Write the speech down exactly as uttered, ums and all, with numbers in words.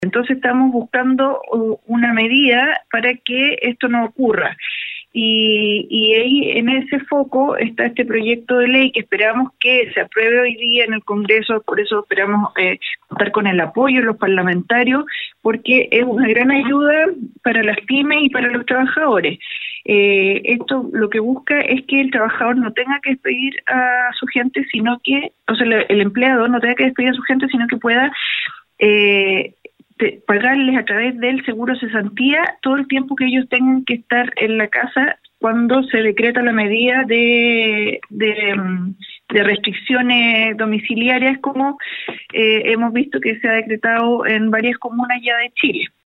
Entonces estamos buscando una medida para que esto no ocurra. Y, y ahí en ese foco está este proyecto de ley que esperamos que se apruebe hoy día en el Congreso, por eso esperamos eh, contar con el apoyo de los parlamentarios, porque es una gran ayuda para las pymes y para los trabajadores. Eh, esto lo que busca es que el trabajador no tenga que despedir a su gente, sino que, o sea, el, el empleado no tenga que despedir a su gente, sino que pueda eh, de, pagarles a través del seguro cesantía todo el tiempo que ellos tengan que estar en la casa cuando se decreta la medida de, de, de restricciones domiciliarias, como eh, hemos visto que se ha decretado en varias comunas ya de Chile.